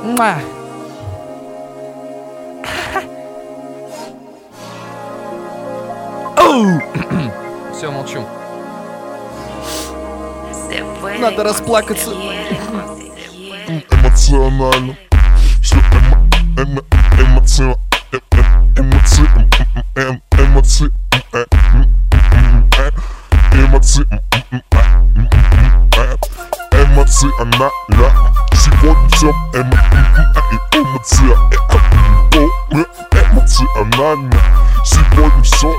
Все, молчу. Надо расплакаться. Эмоционально. Все эмоционально. Сегодня все эмоционально. Сегодня все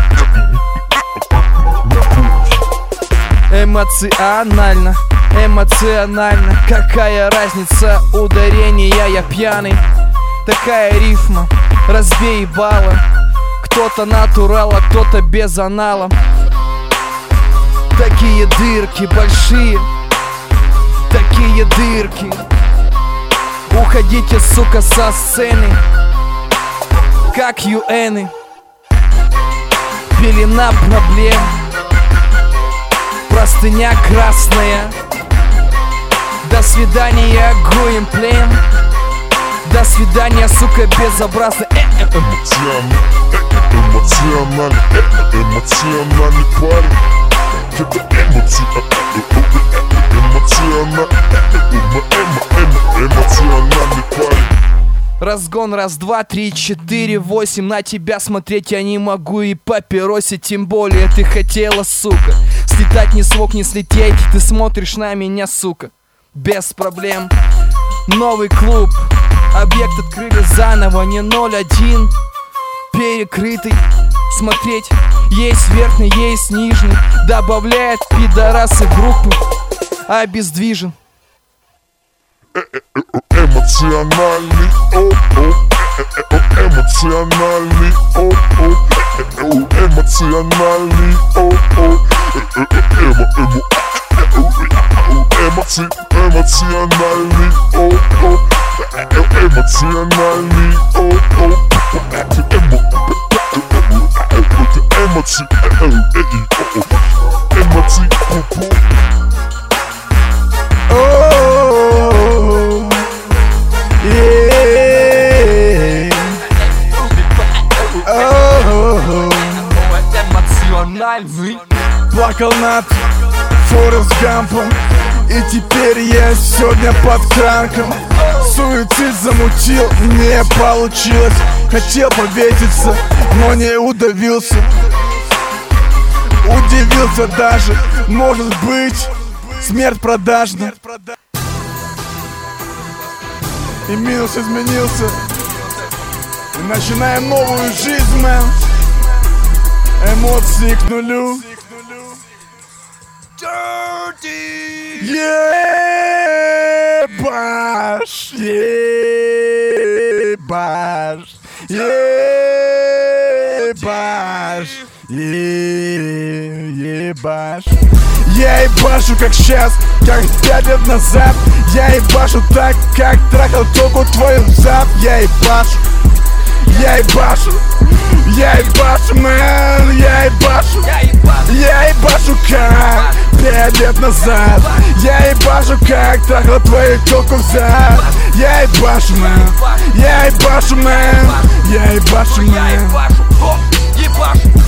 эмоционально, эмоционально. Какая разница ударения, я пьяный. Такая рифма, разбей балла. Кто-то натурал, а кто-то без анала. Такие дырки большие, такие дырки. Уходите, сука, со сцены, как юэны. Пелена проблем, простыня красная. До свидания, гуем-плем. До свидания, сука, безобразно. Эмоциональный парень. Это эмоциональный парень. Разгон, раз, два, три, четыре, 8. На тебя смотреть я не могу и папиросить тем более. Ты хотела, сука, слетать не смог, не слететь. Ты смотришь на меня, сука, без проблем. Новый клуб, объект открыли заново, не 0-1. Перекрытый, смотреть, есть верхний, есть нижний. Добавляет пидорасы в группу, обездвижен. Эмоциональный, эмоциональный, эмоциональный, эмоциональный, эмоциональный, Плакал над Форест Гампом, и теперь я сегодня под кранком. Суицид замутил, не получилось. Хотел повеситься, но не удавился. Удивился даже, может быть, смерть продажна. И минус изменился. И начинаем новую жизнь, мэн. Эмоции к нулю. Ебаш, ебаш, ебаш, ебаш. Я ебашу как сейчас, как 5 лет назад. Я ебашу так, как трахал только твою зад. Я ебашу, я ебашу, я ебашу, мэн, я ебашу. Я ебашу как 5 лет назад. Я ебашу как трахал твою телку взад. Я ебашу, мэн, я ебашу, мэн, я ебашу, мэн.